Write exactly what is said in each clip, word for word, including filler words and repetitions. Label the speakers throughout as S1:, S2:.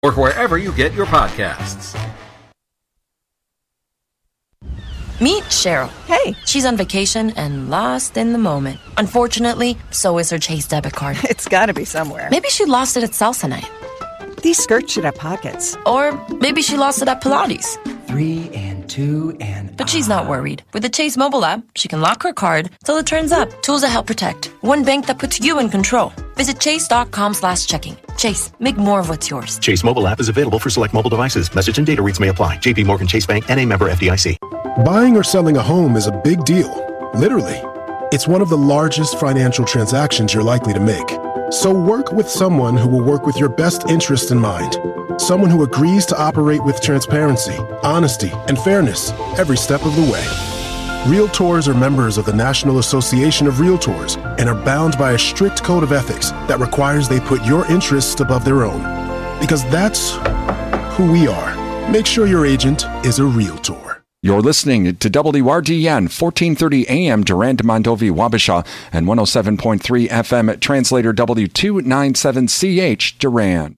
S1: or wherever you get your podcasts.
S2: Meet Cheryl.
S3: Hey.
S2: She's on vacation and lost in the moment. Unfortunately, so is her Chase debit card.
S3: It's gotta be somewhere.
S2: Maybe she lost it at salsa night.
S3: These skirts should have pockets.
S2: Or maybe she lost it at Pilates.
S4: Three and two and...
S2: But she's not worried. With the Chase mobile app, she can lock her card till it turns up. Tools that help protect. One bank that puts you in control. Visit chase.com slash checking. Chase, make more of what's yours.
S5: Chase mobile app is available for select mobile devices. Message and data rates may apply. J P Morgan Chase Bank, N A member F D I C.
S6: Buying or selling a home is a big deal. Literally. It's one of the largest financial transactions you're likely to make. So work with someone who will work with your best interests in mind. Someone who agrees to operate with transparency, honesty, and fairness every step of the way. Realtors are members of the National Association of Realtors and are bound by a strict code of ethics that requires they put your interests above their own. Because that's who we are. Make sure your agent is a Realtor.
S7: You're listening to W R D N, fourteen thirty A M, Durand, Mondovi, Wabasha, and one oh seven point three F M at Translator W two ninety-seven C H, Durand.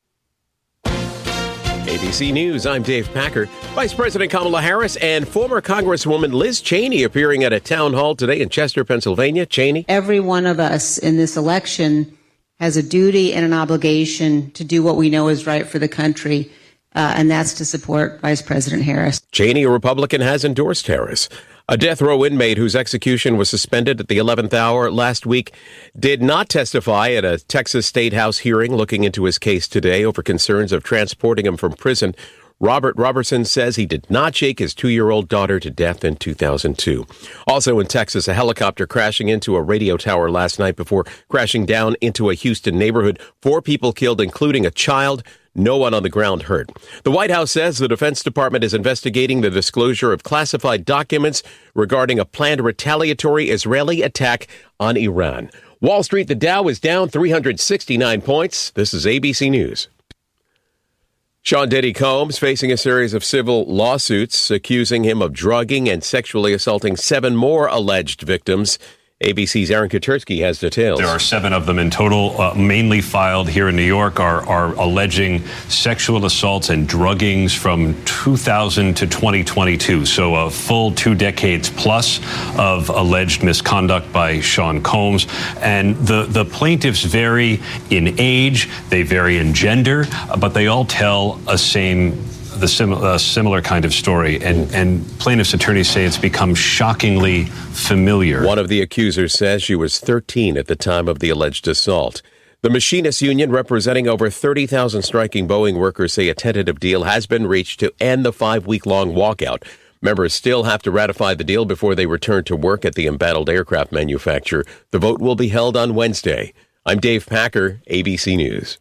S8: A B C News, I'm Dave Packer. Vice President Kamala Harris and former Congresswoman Liz Cheney appearing at a town hall today in Chester, Pennsylvania. Cheney?
S9: Every one of us in this election has a duty and an obligation to do what we know is right for the country. Uh, and that's to support Vice President Harris.
S8: Cheney, a Republican, has endorsed Harris. A death row inmate whose execution was suspended at the eleventh hour last week did not testify at a Texas State House hearing looking into his case today over concerns of transporting him from prison. Robert Robertson says he did not shake his two-year-old daughter to death in two thousand two. Also in Texas, a helicopter crashing into a radio tower last night before crashing down into a Houston neighborhood. Four people killed, including a child. No one on the ground hurt. The White House says the Defense Department is investigating the disclosure of classified documents regarding a planned retaliatory Israeli attack on Iran. Wall Street, the Dow is down three hundred sixty-nine points. This is A B C News. Sean Diddy Combs facing a series of civil lawsuits accusing him of drugging and sexually assaulting seven more alleged victims. A B C's Aaron Katersky has details.
S10: There are seven of them in total, uh, mainly filed here in New York, are, are alleging sexual assaults and druggings from two thousand to twenty twenty-two. So a full two decades plus of alleged misconduct by Sean Combs. And the, the plaintiffs vary in age, they vary in gender, but they all tell a same the sim- uh, similar kind of story, and, and plaintiffs' attorneys say it's become shockingly familiar.
S8: One of the accusers says she was thirteen at the time of the alleged assault. The Machinists Union, representing over thirty thousand striking Boeing workers, say a tentative deal has been reached to end the five-week-long walkout. Members still have to ratify the deal before they return to work at the embattled aircraft manufacturer. The vote will be held on Wednesday. I'm Dave Packer, A B C News.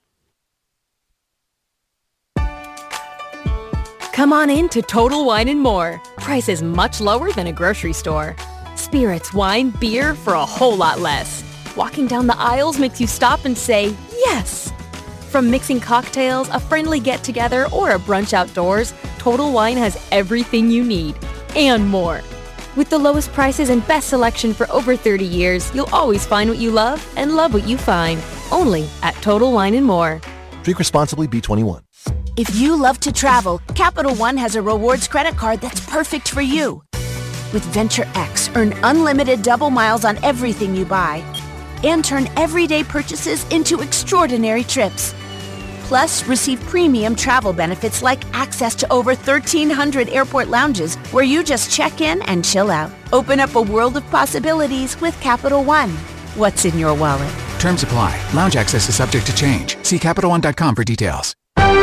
S11: Come on in to Total Wine and More. Prices much lower than a grocery store. Spirits, wine, beer for a whole lot less. Walking down the aisles makes you stop and say, yes! From mixing cocktails, a friendly get-together, or a brunch outdoors, Total Wine has everything you need, and more. With the lowest prices and best selection for over thirty years, you'll always find what you love and love what you find. Only at Total Wine and More.
S12: Drink responsibly, B twenty-one.
S13: If you love to travel, Capital One has a rewards credit card that's perfect for you. With Venture X, earn unlimited double miles on everything you buy and turn everyday purchases into extraordinary trips. Plus, receive premium travel benefits like access to over thirteen hundred airport lounges where you just check in and chill out. Open up a world of possibilities with Capital One. What's in your wallet?
S14: Terms apply. Lounge access is subject to change. See Capital One dot com for details.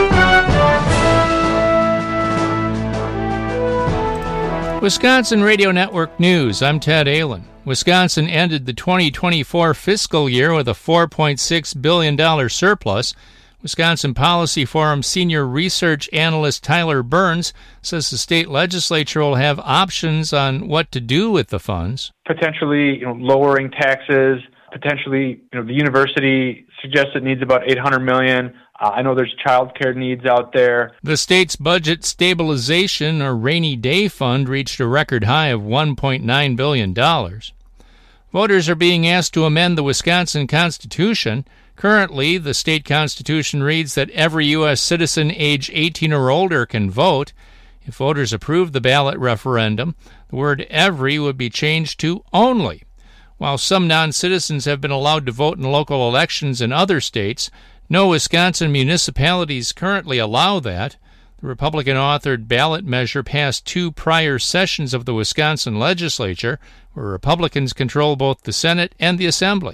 S15: Wisconsin Radio Network News. I'm Ted Allen. Wisconsin ended the twenty twenty-four fiscal year with a four point six billion dollars surplus. Wisconsin Policy Forum senior research analyst Tyler Burns says the state legislature will have options on what to do with the funds.
S16: Potentially, you know, lowering taxes. Potentially, you know, the university suggests it needs about eight hundred million dollars. Uh, I know there's child care needs out there.
S15: The state's budget stabilization or rainy day fund reached a record high of one point nine billion dollars. Voters are being asked to amend the Wisconsin Constitution. Currently, the state constitution reads that every U S citizen age eighteen or older can vote. If voters approve the ballot referendum, the word every would be changed to only. While some non-citizens have been allowed to vote in local elections in other states, no Wisconsin municipalities currently allow that. The Republican-authored ballot measure passed two prior sessions of the Wisconsin legislature, where Republicans control both the Senate and the Assembly.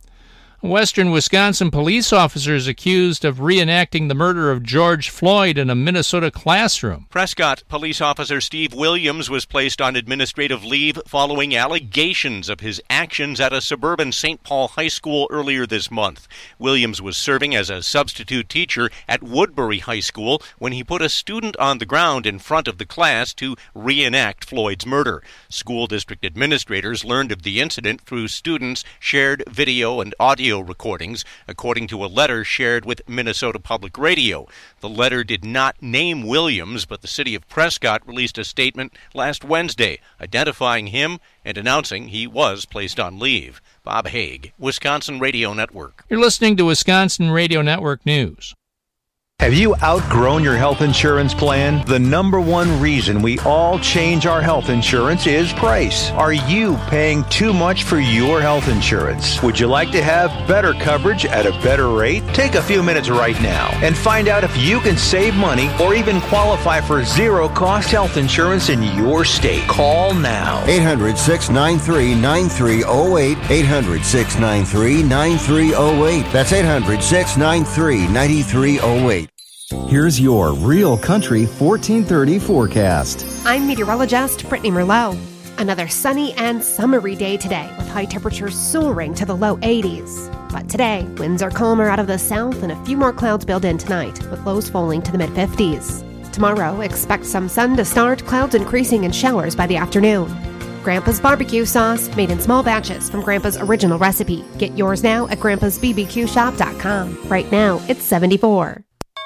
S15: A Western Wisconsin police officer is accused of reenacting the murder of George Floyd in a Minnesota classroom.
S17: Prescott police officer Steve Williams was placed on administrative leave following allegations of his actions at a suburban Saint Paul high school earlier this month. Williams was serving as a substitute teacher at Woodbury High School when he put a student on the ground in front of the class to reenact Floyd's murder. School district administrators learned of the incident through students' shared video and audio recordings, according to a letter shared with Minnesota Public Radio. The letter did not name Williams, but the city of Prescott released a statement last Wednesday identifying him and announcing he was placed on leave. Bob Haig, Wisconsin Radio Network.
S15: You're listening to Wisconsin Radio Network News.
S18: Have you outgrown your health insurance plan? The number one reason we all change our health insurance is price. Are you paying too much for your health insurance? Would you like to have better coverage at a better rate? Take a few minutes right now and find out if you can save money or even qualify for zero-cost health insurance in your state. Call now.
S19: eight hundred, six nine three, nine three zero eight. eight hundred, six nine three, nine three zero eight. That's eight hundred, six nine three, nine three zero eight.
S20: Here's your Real Country fourteen thirty forecast.
S21: I'm meteorologist Brittany Merlot. Another sunny and summery day today, with high temperatures soaring to the low eighties. But today, winds are calmer out of the south and a few more clouds build in tonight, with lows falling to the mid-fifties. Tomorrow, expect some sun to start, clouds increasing in showers by the afternoon. Grandpa's barbecue sauce, made in small batches from Grandpa's original recipe. Get yours now at grandpas b b q shop dot com. Right now, it's seventy-four.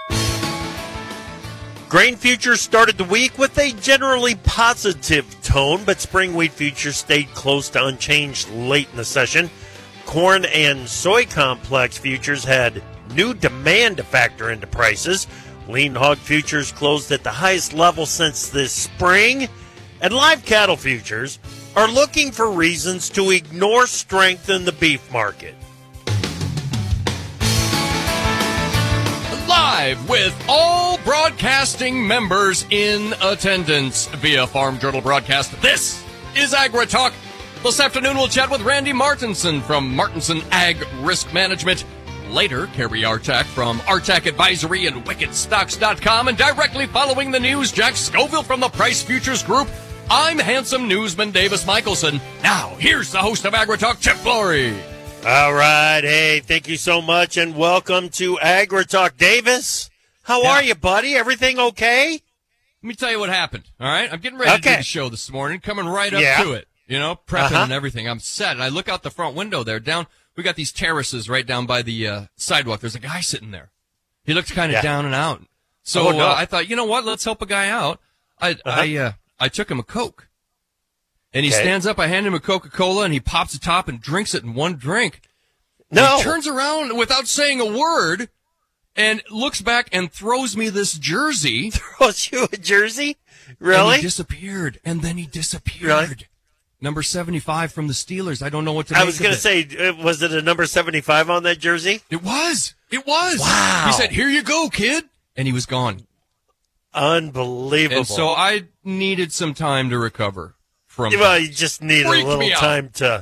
S22: Grain futures started the week with a generally positive tone, but spring wheat futures stayed close to unchanged late in the session. Corn and soy complex futures had new demand to factor into prices. Lean hog futures closed at the highest level since this spring. And live cattle futures are looking for reasons to ignore strength in the beef market.
S23: Live with all broadcasting members in attendance via Farm Journal broadcast. This is Agri Talk. This afternoon we'll chat with Randy Martinson from Martinson Ag Risk Management. Later, Carrie Artak from Artak Advisory and Wicked Stocks dot com. And directly following the news, Jack Scoville from the Price Futures Group. I'm handsome newsman Davis Michelson. Now, here's the host of Agri Talk, Chip Flory.
S22: All right. Hey, thank you so much, and welcome to Agri Talk. Davis, how yeah. are you, buddy? Everything okay?
S23: Let me tell you what happened, all right? I'm getting ready okay. to do the show this morning, coming right up
S22: yeah.
S23: to it, you know, prepping uh-huh. and everything. I'm set, and I look out the front window there. Down, we got these terraces right down by the uh, sidewalk. There's a guy sitting there. He looks kind of yeah. down and out. So oh, no. uh, I thought, you know what? Let's help a guy out. I uh-huh. I uh, I took him a Coke. And he okay. stands up, I hand him a Coca-Cola, and he pops the top and drinks it in one drink.
S22: No.
S23: He turns around without saying a word and looks back and throws me this jersey.
S22: Throws you a jersey? Really?
S23: And he disappeared. And then he disappeared.
S22: Really?
S23: Number seventy-five from the Steelers. I don't know what to
S22: I
S23: make
S22: was going to say, was it a number seventy-five on that jersey?
S23: It was. It was.
S22: Wow.
S23: He said, here you go, kid. And he was gone.
S22: Unbelievable.
S23: And so I needed some time to recover. From
S22: well, you just need a little time to,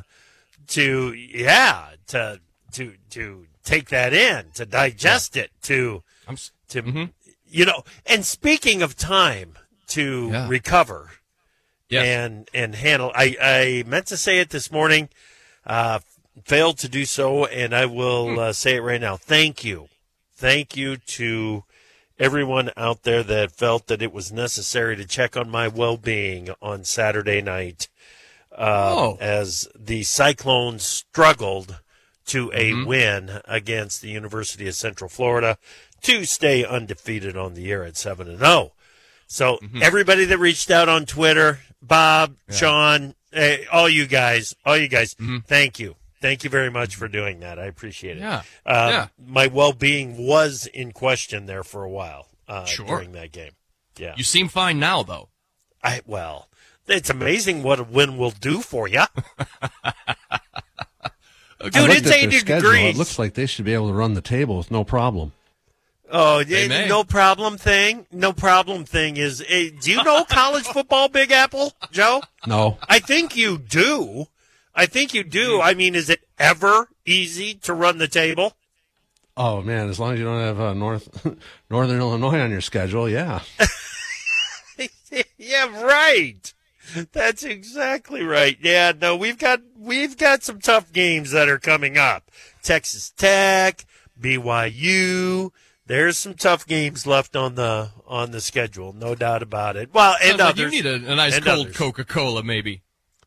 S22: to yeah, to to to take that in, to digest yeah. it, to
S23: I'm,
S22: to
S23: mm-hmm.
S22: you know. And speaking of time to
S23: yeah.
S22: recover
S23: yes.
S22: and and handle, I I meant to say it this morning, uh, failed to do so, and I will hmm. uh, say it right now. Thank you, thank you to everyone out there that felt that it was necessary to check on my well-being on Saturday night uh,
S23: oh.
S22: as the Cyclones struggled to a
S23: mm-hmm.
S22: win against the University of Central Florida to stay undefeated on the year at seven and oh. So mm-hmm. everybody that reached out on Twitter, Bob, yeah. Sean, hey, all you guys, all you guys,
S23: mm-hmm.
S22: thank you. Thank you very much for doing that. I appreciate it.
S23: Yeah.
S22: Um,
S23: yeah.
S22: My well-being was in question there for a while uh,
S23: Sure.
S22: during that game. Yeah.
S23: You seem fine now, though.
S22: I well, it's amazing what a win will do for you. Dude, it's eighty degrees.
S1: It looks like they should be able to run the table with no problem.
S22: Oh, yeah, no problem thing. No problem thing is, eh, do you know college football, Big Apple, Joe?
S1: No.
S22: I think you do. I think you do. I mean, is it ever easy to run the table?
S1: Oh, man, as long as you don't have uh, North Northern Illinois on your schedule, yeah.
S22: Yeah, right. That's exactly right. Yeah, no, we've got we've got some tough games that are coming up. Texas Tech, B Y U. There's some tough games left on the on the schedule, no doubt about it. Well, and
S23: Sounds like
S22: others.
S23: you need a, a nice
S22: and
S23: cold
S22: others.
S23: Coca-Cola, maybe.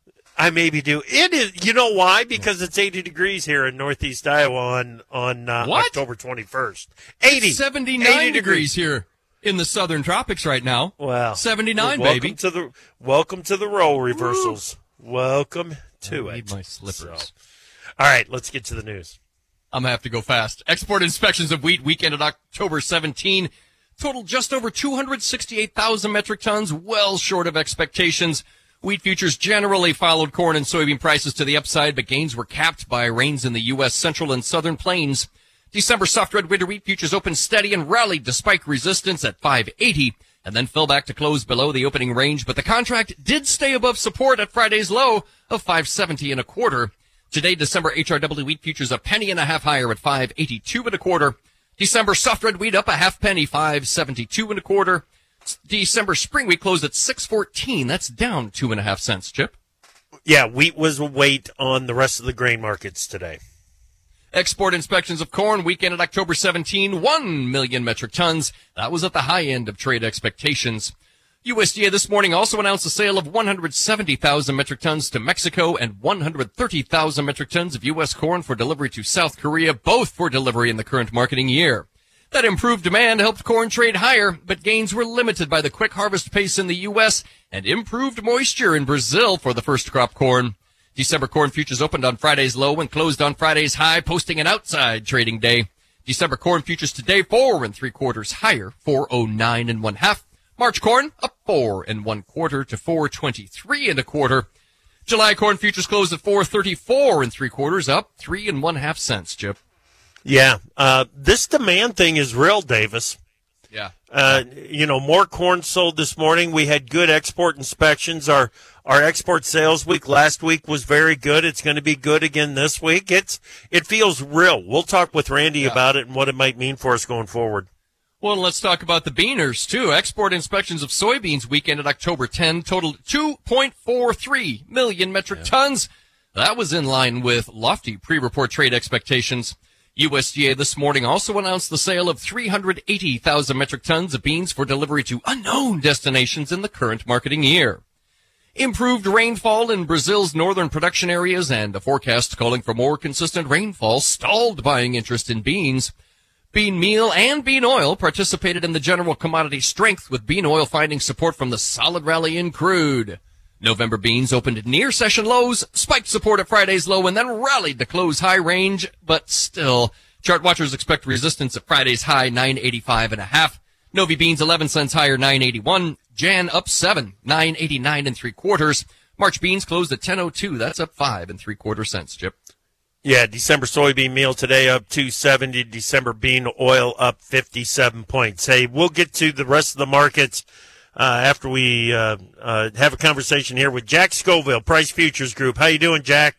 S22: I maybe do. It is. You know why? Because it's eighty degrees here in Northeast Iowa on on uh,
S23: What?
S22: October twenty-first. eighty,
S23: seventy-nine
S22: eighty
S23: degrees here in the southern tropics right now.
S22: Wow,
S23: seventy-nine,
S22: well, welcome
S23: baby.
S22: To the welcome to the role reversals. Welcome to
S23: I
S22: it.
S23: need my slippers.
S22: So, all right, let's get to the news.
S23: I'm gonna have to go fast. Export inspections of wheat weekend at October seventeenth totaled just over two hundred sixty-eight thousand metric tons, well short of expectations. Wheat futures generally followed corn and soybean prices to the upside, but gains were capped by rains in the U S central and southern plains. December soft red winter wheat futures opened steady and rallied despite resistance at five eighty, and then fell back to close below the opening range, but the contract did stay above support at Friday's low of five seventy and a quarter. Today, December H R W wheat futures a penny and a half higher at five eighty-two and a quarter. December soft red wheat up a half penny, five seventy-two and a quarter. December spring wheat closed at six fourteen. That's down two and a half cents, Chip.
S22: Yeah, wheat was a weight on the rest of the grain markets today.
S23: Export inspections of corn weekend at October seventeenth, one million metric tons. That was at the high end of trade expectations. U S D A this morning also announced the sale of one hundred seventy thousand metric tons to Mexico and one hundred thirty thousand metric tons of U S corn for delivery to South Korea, both for delivery in the current marketing year. That improved demand helped corn trade higher, but gains were limited by the quick harvest pace in the U S and improved moisture in Brazil for the first crop corn. December corn futures opened on Friday's low and closed on Friday's high, posting an outside trading day. December corn futures today four and three quarters higher, four oh nine and one half. March corn up four and one quarter to four twenty-three and a quarter. July corn futures closed at four thirty-four and three quarters, up three and one half cents, Chip.
S22: Yeah, uh, this demand thing is real, Davis.
S23: Yeah.
S22: Uh, you know, more corn sold this morning. We had good export inspections. Our our export sales week last week was very good. It's going to be good again this week. It's it feels real. We'll talk with Randy
S23: Yeah.
S22: about it and what it might mean for us going forward.
S23: Well, let's talk about the beaners, too. Export inspections of soybeans weekend at October tenth totaled two point four three million metric tons. That was in line with lofty pre-report trade expectations. U S D A this morning also announced the sale of three hundred eighty thousand metric tons of beans for delivery to unknown destinations in the current marketing year. Improved rainfall in Brazil's northern production areas and a forecast calling for more consistent rainfall stalled buying interest in beans. Bean meal and bean oil participated in the general commodity strength, with bean oil finding support from the solid rally in crude. November beans opened near session lows, spiked support at Friday's low, and then rallied to close high range, but still, chart watchers expect resistance at Friday's high, nine eighty-five and a half. Novi beans eleven cents higher, nine eighty-one. Jan up seven, nine eighty-nine and three quarters. March beans closed at ten oh two. That's up five and three quarter cents, Chip.
S22: Yeah, December soybean meal today up two seventy. December bean oil up fifty-seven points. Hey, we'll get to the rest of the markets uh, after we uh, uh, have a conversation here with Jack Scoville, Price Futures Group. How you doing, Jack?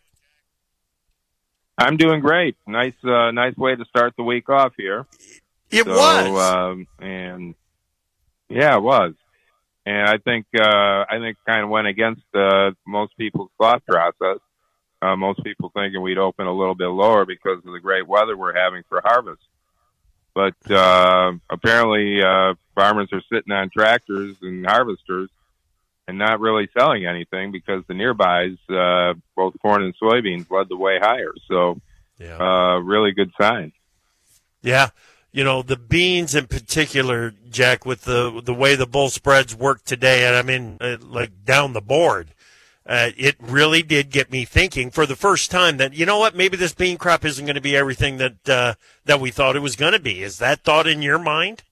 S3: I'm doing great. Nice, uh, nice way to start the week off here.
S22: It
S3: so,
S22: was,
S3: um, and yeah, it was. And I think uh, I think kind of went against uh, most people's thought process. Uh, most people thinking we'd open a little bit lower because of the great weather we're having for harvest. But uh, apparently uh, farmers are sitting on tractors and harvesters and not really selling anything because the nearbys, uh, both corn and soybeans, led the way higher. So
S22: yeah.
S3: uh, really good sign.
S22: Yeah. You know, the beans in particular, Jack, with the the way the bull spreads work today, and I mean, uh, like down the board, uh, it really did get me thinking for the first time that, you know what, maybe this bean crop isn't going to be everything that uh, that we thought it was going to be. Is that thought in your mind?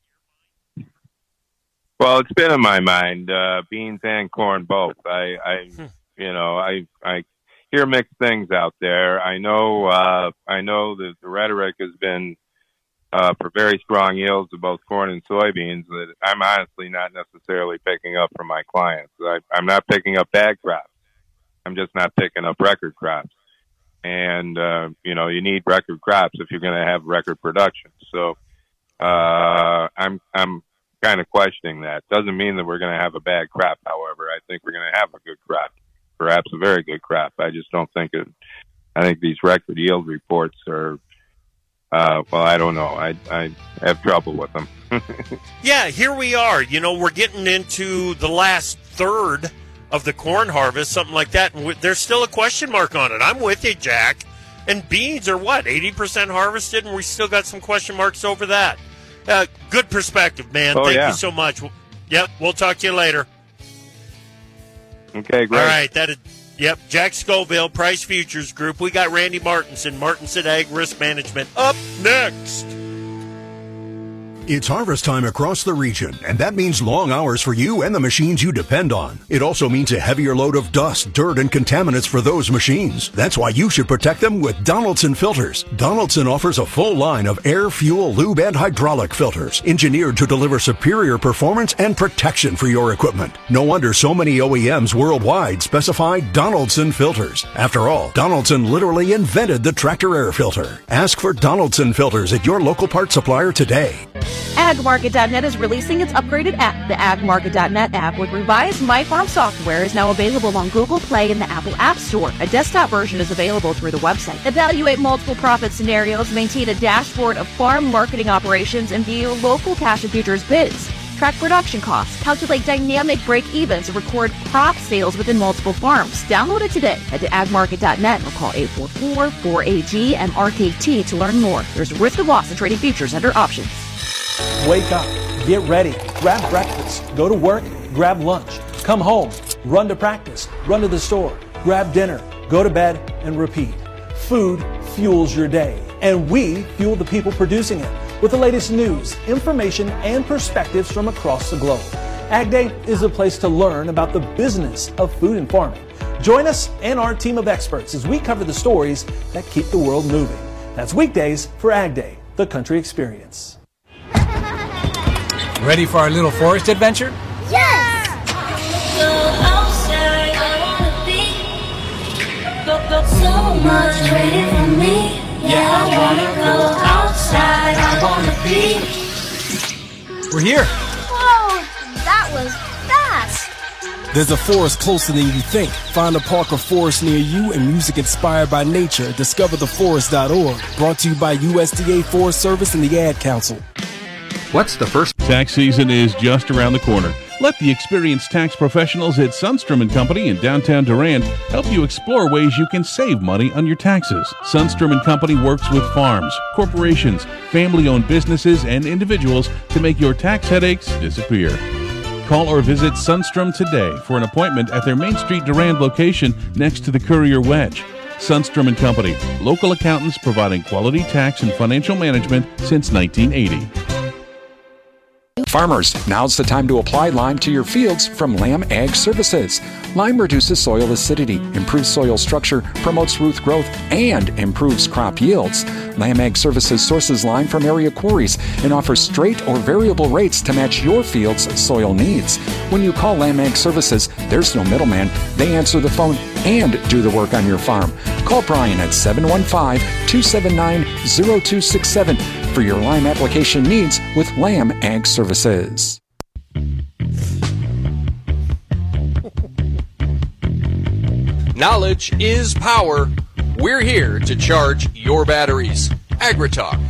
S3: Well, it's been in my mind, uh, beans and corn both. I, I hmm. you know, I, I hear mixed things out there. I know, uh, I know that the rhetoric has been uh, for very strong yields of both corn and soybeans that I'm honestly not necessarily picking up from my clients. I, I'm not picking up bad crops. I'm just not picking up record crops. And, uh, you know, you need record crops if you're going to have record production. So, uh, I'm, I'm kind of questioning that. Doesn't mean that we're going to have a bad crop. However, I think we're going to have a good crop, perhaps a very good crop. I just don't think it, I think these record yield reports are, uh, well, I don't know. I, I have trouble with them.
S22: Yeah, here we are. You know, we're getting into the last third of the corn harvest, something like that, and there's still a question mark on it. I'm with you, Jack. And beans are what, eighty percent harvested, and we still got some question marks over that. Uh, good perspective, man.
S3: Oh,
S22: Thank
S3: yeah.
S22: you so much. Yep, we'll talk to you later.
S3: Okay, great.
S22: All right, that is, yep, Jack Scoville, Price Futures Group. We got Randy Martinson, Martinson Ag Risk Management, up next.
S2: It's harvest time across the region, and that means long hours for you and the machines you depend on. It also means a heavier load of dust, dirt, and contaminants for those machines. That's why you should protect them with Donaldson filters. Donaldson offers a full line of air, fuel, lube, and hydraulic filters, engineered to deliver superior performance and protection for your equipment. No wonder so many O E Ms worldwide specify Donaldson filters. After all, Donaldson literally invented the tractor air filter. Ask for Donaldson filters at your local parts supplier today.
S4: ag market dot net is releasing its upgraded app. The ag market dot net app with revised MyFarm software is now available on Google Play and the Apple App Store. A desktop version is available through the website. Evaluate multiple profit scenarios, maintain a dashboard of farm marketing operations, and view local cash and futures bids. Track production costs, calculate dynamic break-evens, and record crop sales within multiple farms. Download it today. Head to ag market dot net or call eight four four, four A G, M R K T to learn more. There's a risk of loss in trading futures under options.
S5: Wake up, get ready, grab breakfast, go to work, grab lunch, come home, run to practice, run to the store, grab dinner, go to bed, and repeat. Food fuels your day, and we fuel the people producing it with the latest news, information, and perspectives from across the globe. Ag Day is a place to learn about the business of food and farming. Join us and our team of experts as we cover the stories that keep the world moving. That's weekdays for Ag Day, the country experience.
S24: Ready for our little forest adventure?
S25: Yes! Go outside, I wanna be. Go, go, so much waiting for me. Yeah, I wanna go outside, I wanna be.
S24: We're here.
S25: Whoa, that was fast.
S26: There's a forest closer than you think. Find a park or forest near you and music inspired by nature. Discover the forest dot org. Brought to you by U S D A Forest Service and the Ad Council.
S27: What's the first? Tax season is just around the corner. Let the experienced tax professionals at Sundstrom and Company in downtown Durand help you explore ways you can save money on your taxes. Sundstrom and Company works with farms, corporations, family-owned businesses, and individuals to make your tax headaches disappear. Call or visit Sundstrom today for an appointment at their Main Street Durand location next to the Courier Wedge. Sundstrom and Company, local accountants providing quality tax and financial management since nineteen eighty.
S7: Farmers, now's the time to apply Lime to your fields from Lamb Ag Services. Lime reduces soil acidity, improves soil structure, promotes root growth, and improves crop yields. Lamb Ag Services sources lime from area quarries and offers straight or variable rates to match your field's soil needs. When you call Lamb Ag Services, there's no middleman. They answer the phone and do the work on your farm. Call Brian at seven one five, two seven nine, zero two six seven for your lime application needs with Lamb Ag Services.
S23: Knowledge is power. We're here to charge your batteries. AgriTalk.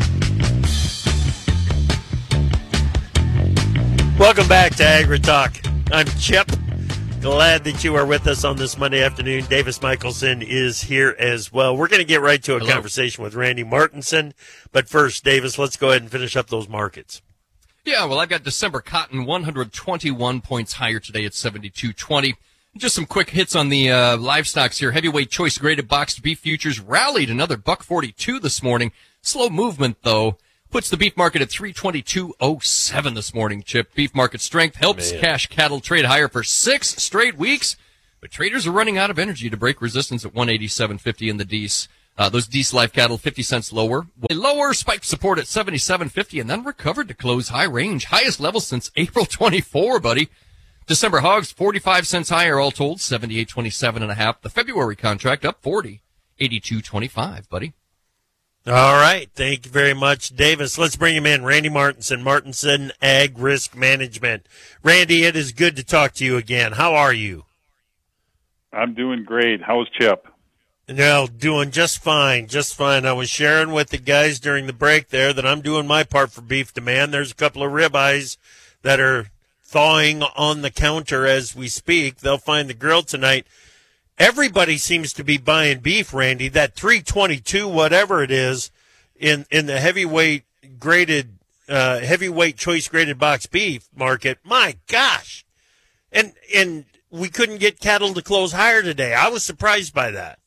S22: Welcome back to AgriTalk. I'm Chip. Glad that you are with us on this Monday afternoon. Davis Michelson is here as well. We're going to get right to a Hello. conversation with Randy Martinson. But first, Davis, let's go ahead and finish up those markets.
S23: Yeah, well, I've got December cotton one hundred twenty-one points higher today at seventy-two twenty. Just some quick hits on the uh, livestocks here. Heavyweight choice graded boxed beef futures rallied another buck forty-two this morning. Slow movement, though, puts the beef market at three twenty-two oh seven this morning, Chip. Beef market strength helps
S22: Man.
S23: cash cattle trade higher for six straight weeks, but traders are running out of energy to break resistance at one eighty-seven fifty in the Dees. Uh, those Dees live cattle fifty cents lower. Lower spiked support at seventy-seven fifty and then recovered to close high range. Highest level since April twenty-fourth, buddy. December hogs, forty-five cents higher, all told, seventy-eight twenty-seven and a half. The February contract up forty, eighty-two twenty-five, buddy.
S22: All right. Thank you very much, Davis. Let's bring him in. Randy Martinson, Martinson Ag Risk Management. Randy, it is good to talk to you again. How are you?
S6: I'm doing great. How's Chip?
S22: No, doing just fine, just fine. I was sharing with the guys during the break there that I'm doing my part for beef demand. There's a couple of ribeyes that are thawing on the counter as we speak. They'll find the grill tonight. Everybody seems to be buying beef, Randy. That three twenty-two, whatever it is, in in the heavyweight graded, uh, heavyweight choice graded box beef market. My gosh, and and we couldn't get cattle to close higher today. I was surprised by that.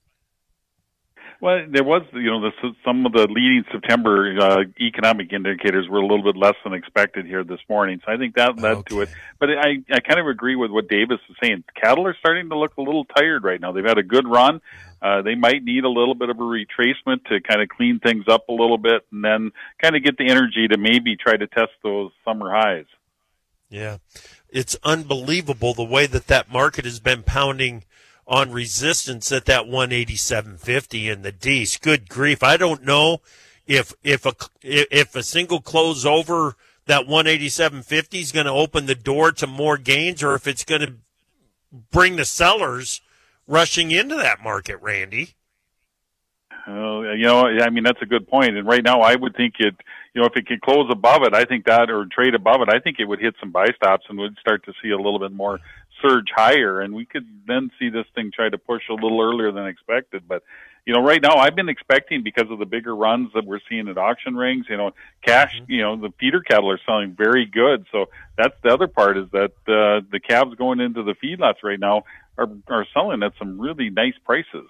S6: Well, there was, you know, the, some of the leading September uh, economic indicators were a little bit less than expected here this morning, so I think that led okay. to it. But I, I kind of agree with what Davis is saying. Cattle are starting to look a little tired right now. They've had a good run. Uh, they might need a little bit of a retracement to kind of clean things up a little bit and then kind of get the energy to maybe try to test those summer highs.
S22: Yeah, it's unbelievable the way that that market has been pounding on resistance at that one eighty-seven fifty in the Dees. Good grief. I don't know if if a if a single close over that one eighty-seven fifty is going to open the door to more gains or if it's going to bring the sellers rushing into that market, Randy.
S6: Uh, you know, I mean, that's a good point. And right now I would think it, you know, if it could close above it, I think that, or trade above it, I think it would hit some buy stops and would start to see a little bit more surge higher, and we could then see this thing try to push a little earlier than expected. But, you know, right now I've been expecting, because of the bigger runs that we're seeing at auction rings, you know, cash, mm-hmm. you know, the feeder cattle are selling very good. So that's the other part, is that uh, the calves going into the feedlots right now are, are selling at some really nice prices.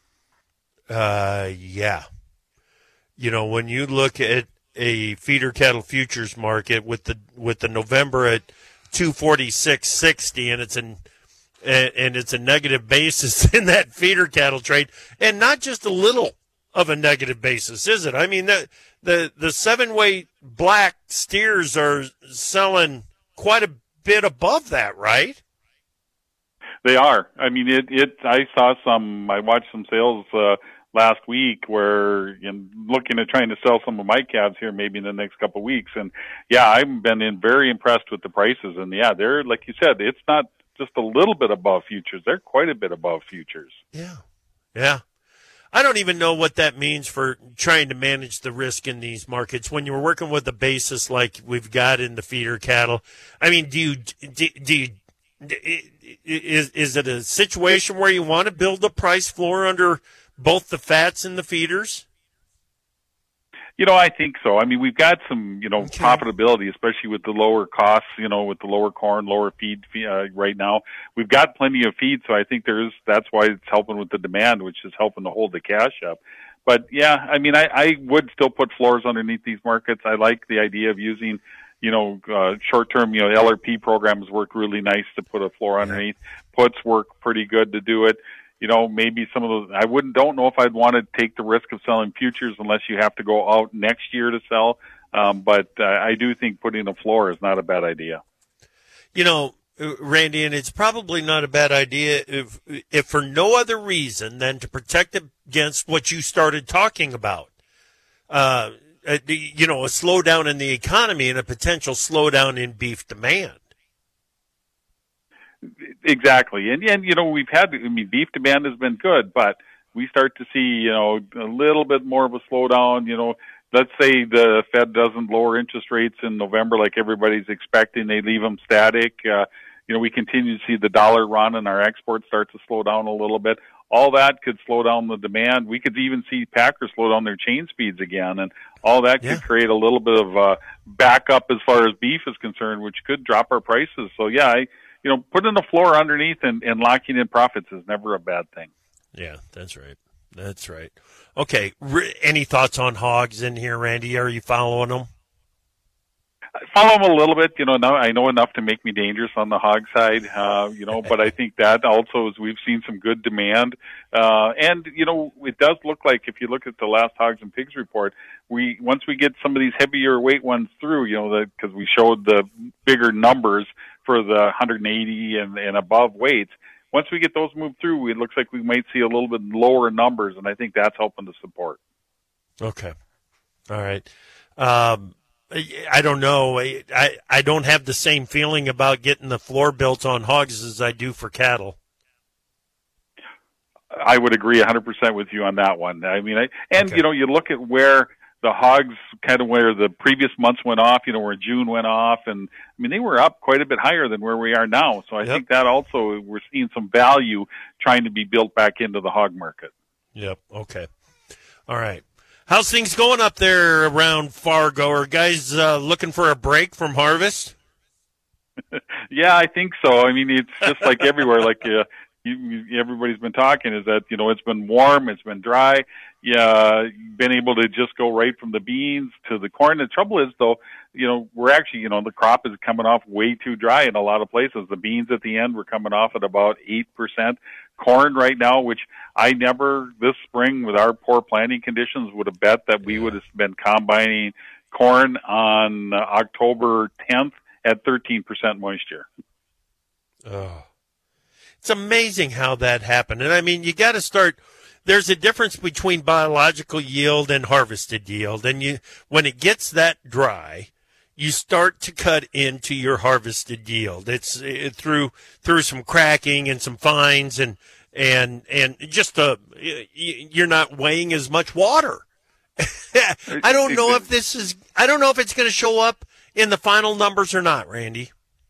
S22: Uh, yeah. You know, when you look at a feeder cattle futures market with the, with the November at two forty-six sixty, and it's an and it's a negative basis in that feeder cattle trade, and not just a little of a negative basis, is it? I mean, the the the seven weight black steers are selling quite a bit above that, right?
S6: They are. I mean, it. It. I saw some. I watched some sales uh, last week where I'm looking at trying to sell some of my calves here maybe in the next couple of weeks. And yeah, I've been in very impressed with the prices. And yeah, they're, like you said, it's not just a little bit above futures. They're quite a bit above futures.
S22: Yeah. Yeah. I don't even know what that means for trying to manage the risk in these markets when you're working with a basis like we've got in the feeder cattle. I mean, do you, do, do you, is, is it a situation where you want to build a price floor under both the fats and the feeders?
S6: You know, I think so. I mean, we've got some, you know,
S22: okay.
S6: profitability, especially with the lower costs, you know, with the lower corn, lower feed uh, right now. We've got plenty of feed, so I think there is, that's why it's helping with the demand, which is helping to hold the cash up. But yeah, I mean, I, I would still put floors underneath these markets. I like the idea of using, you know, uh, short-term, you know, L R P programs work really nice to put a floor underneath. Puts work pretty good to do it. You know, maybe some of those, I wouldn't, don't know if I'd want to take the risk of selling futures unless you have to go out next year to sell. Um, but uh, I do think putting a floor is not a bad idea.
S22: You know, Randy, and it's probably not a bad idea if, if for no other reason than to protect against what you started talking about. Uh, you know, a slowdown in the economy and a potential slowdown in beef demand.
S6: Exactly. And, and, you know, we've had, I mean, beef demand has been good, but we start to see, you know, a little bit more of a slowdown. You know, let's say the Fed doesn't lower interest rates in November like everybody's expecting. They leave them static. Uh, you know, we continue to see the dollar run and our exports start to slow down a little bit. All that could slow down the demand. We could even see packers slow down their chain speeds again, and all that could yeah. create a little bit of uh, backup as far as beef is concerned, which could drop our prices. So, yeah, I, you know, putting a floor underneath and, and locking in profits is never a bad thing.
S22: Yeah, that's right. That's right. Okay, R- any thoughts on hogs in here, Randy? Are you following them?
S6: I follow them a little bit. You know, now I know enough to make me dangerous on the hog side. Uh, you know, but I think that also is we've seen some good demand, uh, and you know, it does look like if you look at the last Hogs and Pigs report, we once we get some of these heavier weight ones through, you know, because we showed the bigger numbers for the one hundred eighty and, and above weights. Once we get those moved through, it looks like we might see a little bit lower numbers, and I think that's helping to support.
S22: Okay. All right. Um, I don't know. I, I don't have the same feeling about getting the floor built on hogs as I do for cattle.
S6: I would agree one hundred percent with you on that one. I mean, I, and,
S22: Okay.
S6: you know, you look at where the hogs kind of where the previous months went off, you know, where June went off, and I mean, they were up quite a bit higher than where we are now. So I
S22: Yep.
S6: think that also we're seeing some value trying to be built back into the hog market.
S22: Yep. Okay. All right. How's things going up there around Fargo? Are guys uh, looking for a break from harvest?
S6: Yeah, I think so. I mean, it's just like everywhere. Like uh, you, you, everybody's been talking is that you know it's been warm, it's been dry. Yeah, you've been able to just go right from the beans to the corn. The trouble is, though, you know, we're actually, you know, the crop is coming off way too dry in a lot of places. The beans at the end were coming off at about eight percent. Corn right now, which I never this spring with our poor planting conditions would have bet that we would have been combining corn on uh, October tenth at thirteen percent moisture.
S22: Oh, it's amazing how that happened. And I mean, you got to start. There's a difference between biological yield and harvested yield, and you when it gets that dry, you start to cut into your harvested yield. It's it, through through some cracking and some fines, and and and just a you're not weighing as much water. I don't know if this is. I don't know if it's going to show up in the final numbers or not, Randy.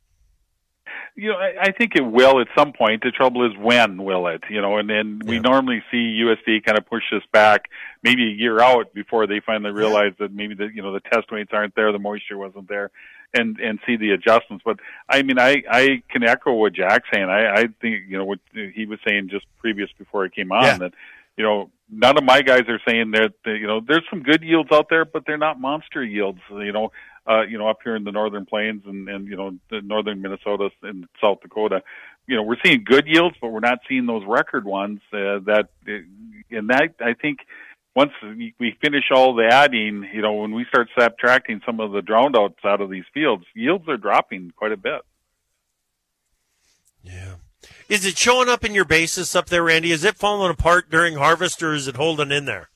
S6: You know, I, I think it will at some point. The trouble is when will it? You know, and then we
S22: Yeah.
S6: normally see U S D A kind of push this back maybe a year out before they finally realize that maybe the you know the test weights aren't there, the moisture wasn't there, and and see the adjustments. But I mean, I I can echo what Jack's saying. I I think you know what he was saying just previous before he came on
S22: Yeah.
S6: that you know none of my guys are saying that that, you know there's some good yields out there, but they're not monster yields. You know. Uh, you know, up here in the northern plains and, and, you know, the northern Minnesota and South Dakota, you know, we're seeing good yields, but we're not seeing those record ones uh, that, and that, I think once we finish all the adding, you know, when we start subtracting some of the drowned outs out of these fields, yields are dropping quite a bit.
S22: Yeah. Is it showing up in your basis up there, Randy? Is it falling apart during harvest, or is it holding in there?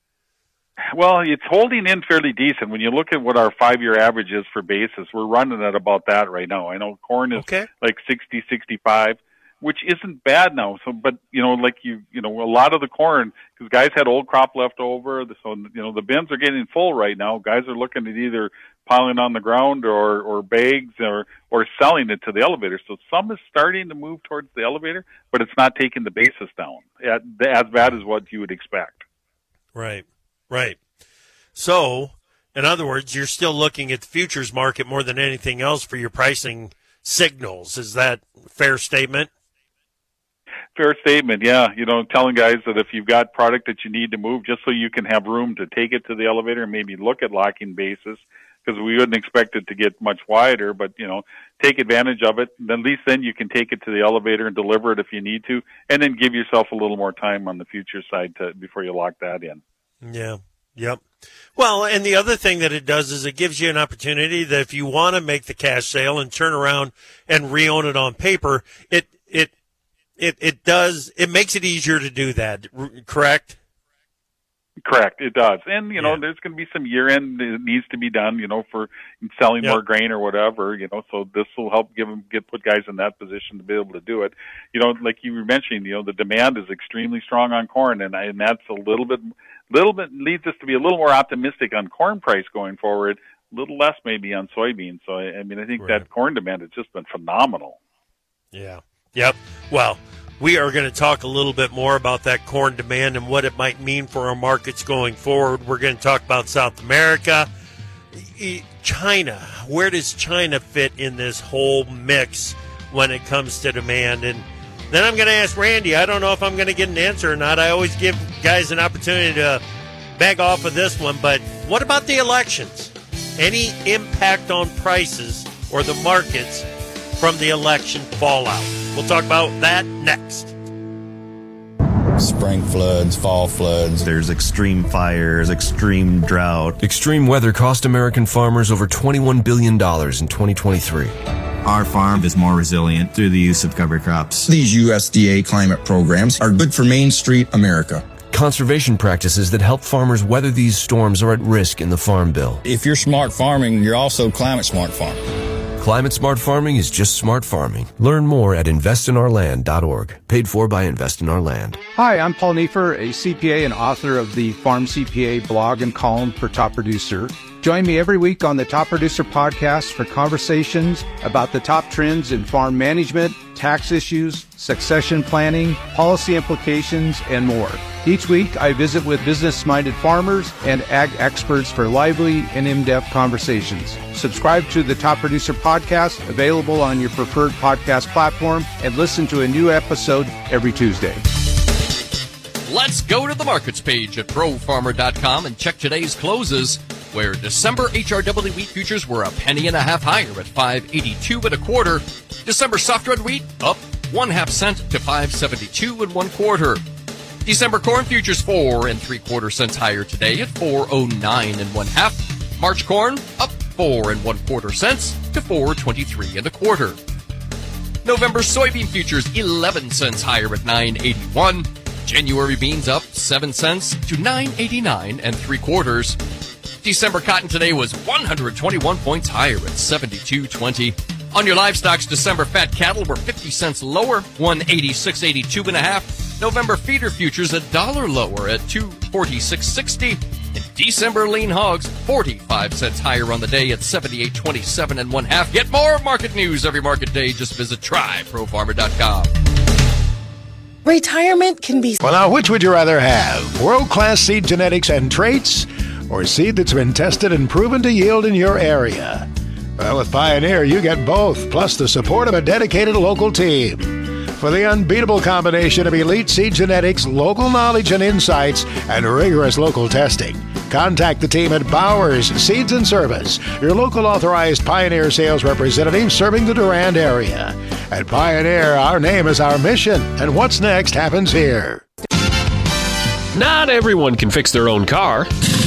S6: Well, it's holding in fairly decent. When you look at what our five-year average is for basis, we're running at about that right now. I know corn is
S22: Okay.
S6: like sixty, sixty-five, which isn't bad now. So, but you know, like you, you know, a lot of the corn, because guys had old crop left over. So, you know, the bins are getting full right now. Guys are looking at either piling on the ground or, or bags or, or selling it to the elevator. So some is starting to move towards the elevator, but it's not taking the basis down at, as bad as what you would expect.
S22: Right. Right. So, in other words, you're still looking at the futures market more than anything else for your pricing signals. Is that a fair statement?
S6: Fair statement, yeah. You know, telling guys that if you've got product that you need to move, just so you can have room to take it to the elevator and maybe look at locking basis, because we wouldn't expect it to get much wider, but, you know, take advantage of it. At least then you can take it to the elevator and deliver it if you need to, and then give yourself a little more time on the future side to, before you lock that in.
S22: Yeah. Yep. Well, and the other thing that it does is it gives you an opportunity that if you want to make the cash sale and turn around and re-own it on paper, it it it it does it makes it easier to do that. R- correct?
S6: Correct, it does. And, you know,
S22: Yeah.
S6: there's going to be some year-end that needs to be done, you know, for selling
S22: Yep.
S6: more grain or whatever, you know, so this will help give them, get, put guys in that position to be able to do it. You know, like you were mentioning, you know, the demand is extremely strong on corn, and, and that's a little bit, little bit leads us to be a little more optimistic on corn price going forward, a little less maybe on soybeans. So, I, I mean, I think
S22: Right.
S6: that corn demand has just been phenomenal.
S22: Yeah. Yep. Well, we are going to talk a little bit more about that corn demand and what it might mean for our markets going forward. We're going to talk about South America. E- China. Where does China fit in this whole mix when it comes to demand. And then I'm going to ask Randy. I don't know if I'm going to get an answer or not. I always give guys an opportunity to bag off of this one. But what about the elections? Any impact on prices or the markets from the election fallout? We'll talk about that next.
S8: Spring floods, fall floods.
S9: There's extreme fires, extreme drought.
S10: Extreme weather cost American farmers over twenty-one billion dollars in twenty twenty-three.
S9: Our farm is more resilient through the use of cover crops.
S8: These U S D A climate programs are good for Main Street America.
S10: Conservation practices that help farmers weather these storms are at risk in the Farm Bill.
S8: If you're smart farming, you're also climate smart farming.
S10: Climate smart farming is just smart farming. Learn more at invest in our land dot org. Paid for by Invest in Our Land.
S11: Hi, I'm Paul Neefer, a C P A and author of the Farm C P A blog and column for Top Producer. Join me every week on the Top Producer podcast for conversations about the top trends in farm management, tax issues, succession planning, policy implications, and more. Each week, I visit with business-minded farmers and ag experts for lively and in-depth conversations. Subscribe to the Top Producer podcast, available on your preferred podcast platform, and listen to a new episode every Tuesday.
S23: Let's go to the markets page at pro farmer dot com and check today's closes, where December H R W wheat futures were a penny and a half higher at five eighty-two and a quarter. December soft red wheat up one half cent to five seventy-two and one quarter. December corn futures four and three quarter cents higher today at four oh nine and one half. March corn up four and one quarter cents to four twenty-three and a quarter. November soybean futures eleven cents higher at nine eighty-one. January beans up seven cents to nine eighty-nine and three quarters. December cotton today was one hundred twenty-one points higher at seventy-two twenty. On your livestock's December fat cattle were fifty cents lower, one eighty-six eighty-two and a half. November feeder futures a dollar lower at two forty-six sixty. And December lean hogs forty-five cents higher on the day at seventy-eight twenty-seven and one half. Get more market news every market day. Just visit try pro farmer dot com.
S12: Retirement can be...
S13: Well, now, which would you rather have? World-class seed genetics and traits, or seed that's been tested and proven to yield in your area? Well, with Pioneer, you get both, plus the support of a dedicated local team. For the unbeatable combination of elite seed genetics, local knowledge and insights, and rigorous local testing, contact the team at Bowers Seeds and Service, your local authorized Pioneer sales representative serving the Durand area. At Pioneer, our name is our mission, and what's next happens here.
S14: Not everyone can fix their own car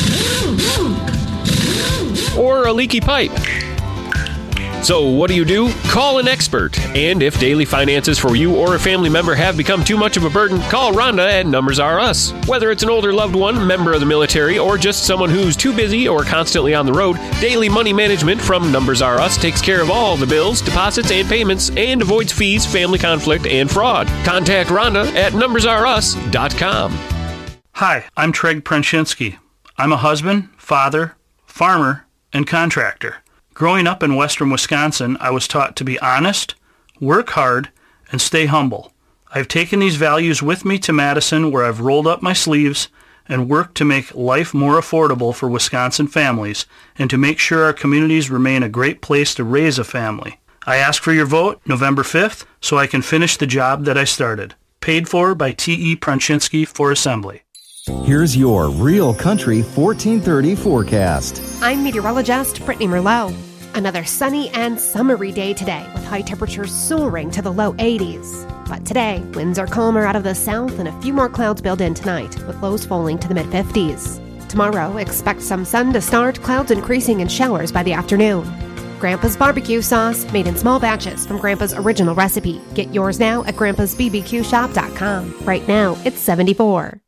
S14: or a leaky pipe. So what do you do? Call an expert. And if daily finances for you or a family member have become too much of a burden, call Rhonda at Numbers R Us. Whether it's an older loved one, member of the military, or just someone who's too busy or constantly on the road, Daily Money Management from Numbers R Us takes care of all the bills, deposits, and payments and avoids fees, family conflict, and fraud. Contact Rhonda at numbers r us dot com.
S28: Hi, I'm Treg Prenshinsky. I'm a husband, father, farmer, and contractor. Growing up in western Wisconsin, I was taught to be honest, work hard, and stay humble. I've taken these values with me to Madison, where I've rolled up my sleeves and worked to make life more affordable for Wisconsin families and to make sure our communities remain a great place to raise a family. I ask for your vote November fifth so I can finish the job that I started. Paid for by T E Prenshinsky for Assembly.
S20: Here's your Real Country fourteen thirty forecast.
S21: I'm meteorologist Brittany Merlot. Another sunny and summery day today, with high temperatures soaring to the low eighties. But today, winds are calmer out of the south and a few more clouds build in tonight, with lows falling to the mid-fifties. Tomorrow, expect some sun to start, clouds increasing in showers by the afternoon. Grandpa's barbecue sauce, made in small batches from Grandpa's original recipe. Get yours now at grandpas b b q shop dot com. Right now, it's seventy-four.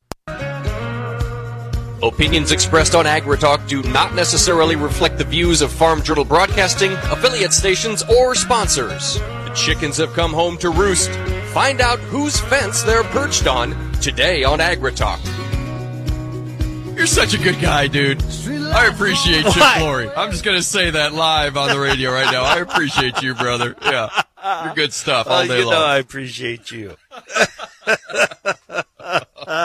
S23: Opinions expressed on AgriTalk do not necessarily reflect the views of Farm Journal Broadcasting, affiliate stations, or sponsors. The chickens have come home to roost. Find out whose fence they're perched on today on AgriTalk. You're such a good guy, dude. I appreciate you, Flory. I'm just going to say that live on the radio right now. I appreciate you, brother. Yeah. You're good stuff all
S22: well,
S23: day
S22: you
S23: long.
S22: know I appreciate you.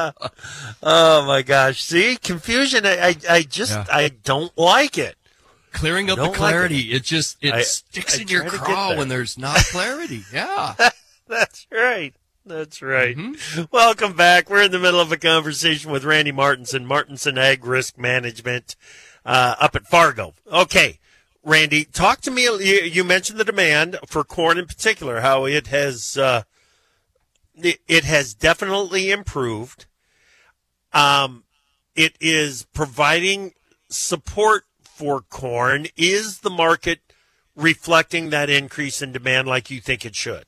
S22: Oh, my gosh. See? Confusion. I, I, I just, yeah. I don't like it.
S23: clearing up
S22: Don't
S23: the clarity.
S22: like it.
S23: it just it
S22: I-
S23: sticks
S22: I
S23: in your
S22: try to get
S23: craw
S22: there.
S23: when there's not clarity. Yeah.
S22: That's right. That's right.
S23: Mm-hmm.
S22: Welcome back. We're in the middle of a conversation with Randy Martinson, Martinson Ag Risk Management, uh, up at Fargo. Okay, Randy, talk to me. You, you mentioned the demand for corn in particular, how it has uh, it, it has definitely improved. Um, it is providing support for corn. Is the market reflecting that increase in demand like you think it should?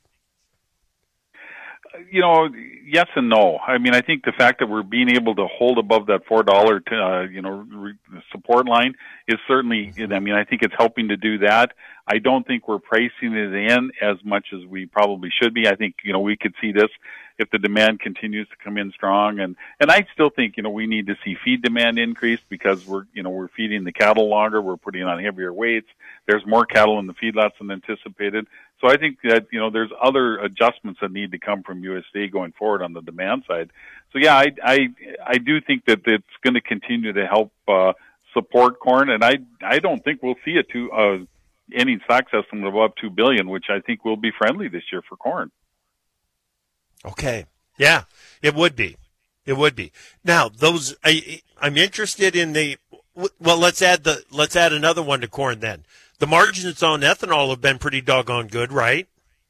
S6: You know, yes and no. I mean, I think the fact that we're being able to hold above that four dollar, uh, you know, re- support line is certainly. I mean, I think it's helping to do that. I don't think we're pricing it in as much as we probably should be. I think you know we could see this if the demand continues to come in strong, and and I still think you know we need to see feed demand increase because we're you know we're feeding the cattle longer, we're putting on heavier weights. There's more cattle in the feedlots than anticipated. So I think that, you know, there's other adjustments that need to come from U S D A going forward on the demand side. So, yeah, I, I, I do think that it's going to continue to help uh, support corn, and I, I don't think we'll see a two, uh, any stocks estimate of above two billion dollars, which I think will be friendly this year for corn.
S22: Okay. Yeah, it would be. It would be. Now, those I, I'm interested in the. Well, let's add the let's add another one to corn then. The margins on ethanol have been pretty doggone good, right?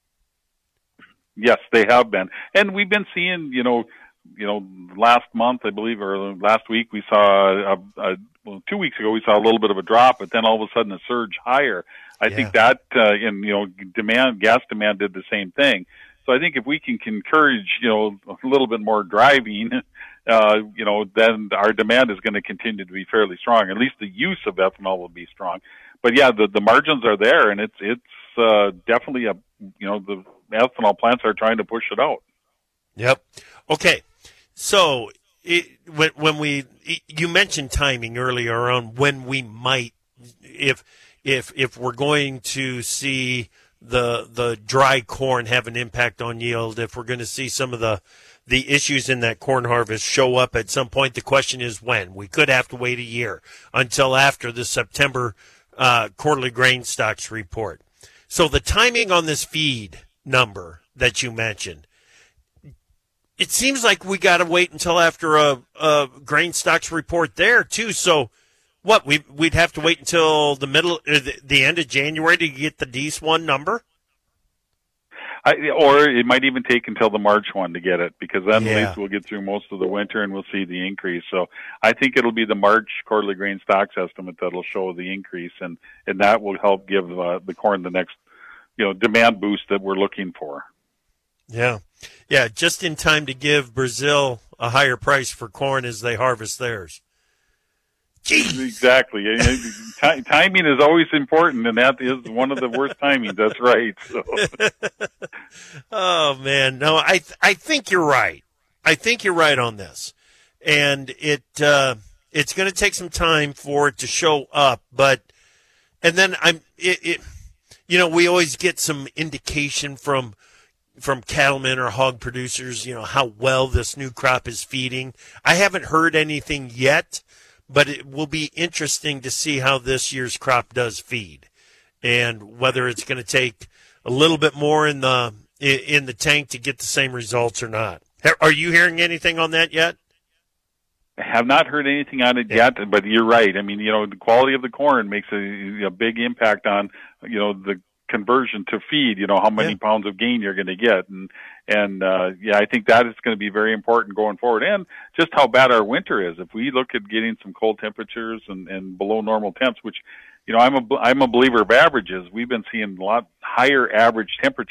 S6: Yes, they have been, and we've been seeing, you know, you know, last month I believe, or last week we saw a, a well, two weeks ago we saw a little bit of a drop, but then all of a sudden a surge higher. I
S22: Yeah.
S6: think that, uh, and you know, demand, gas demand did the same thing. So I think if we can encourage, you know, a little bit more driving, uh, you know, then our demand is going to continue to be fairly strong. At least the use of ethanol will be strong. But yeah, the, the margins are there, and it's it's uh, definitely a you know the ethanol plants are trying to push it out.
S22: Yep. Okay. So it, when when we you mentioned timing earlier on when we might if if if we're going to see the the dry corn have an impact on yield, if we're going to see some of the the issues in that corn harvest show up at some point, the question is when. We could have to wait a year until after the September uh, quarterly grain stocks report. So the timing on this feed number that you mentioned, it seems like we got to wait until after a, a grain stocks report there too. So what, we, we'd have to wait until the middle, uh, the, the end of January to get the D S one number?
S6: I, or it might even take until the March one to get it, because then
S22: Yeah.
S6: at least we'll get through most of the winter and we'll see the increase. So I think it'll be the March quarterly grain stocks estimate that'll show the increase, and, and that will help give uh, the corn the next, you know, demand boost that we're looking for.
S22: Yeah. Yeah, just in time to give Brazil a higher price for corn as they harvest theirs. Jeez.
S6: Exactly. T- timing is always important, and that is one of the worst timings. That's right. So.
S22: Oh man, no, I th- I think you're right. I think you're right on this, and it uh, it's going to take some time for it to show up. But and then I'm it, it you know we always get some indication from from cattlemen or hog producers, you know, how well this new crop is feeding. I haven't heard anything yet, but it will be interesting to see how this year's crop does feed, and whether it's going to take a little bit more in the in the tank to get the same results or not. Are you hearing anything on that yet?
S6: I have not heard anything on it
S22: Yeah.
S6: yet, but you're right. I mean, you know, the quality of the corn makes a, a big impact on, you know, the conversion to feed, you know, how many
S22: Yeah.
S6: pounds of gain you're going to get. And, and, uh, yeah, I think that is going to be very important going forward. And just how bad our winter is. If we look at getting some cold temperatures and, and below normal temps, which, you know, I'm a, I'm a believer of averages. We've been seeing a lot higher average temperatures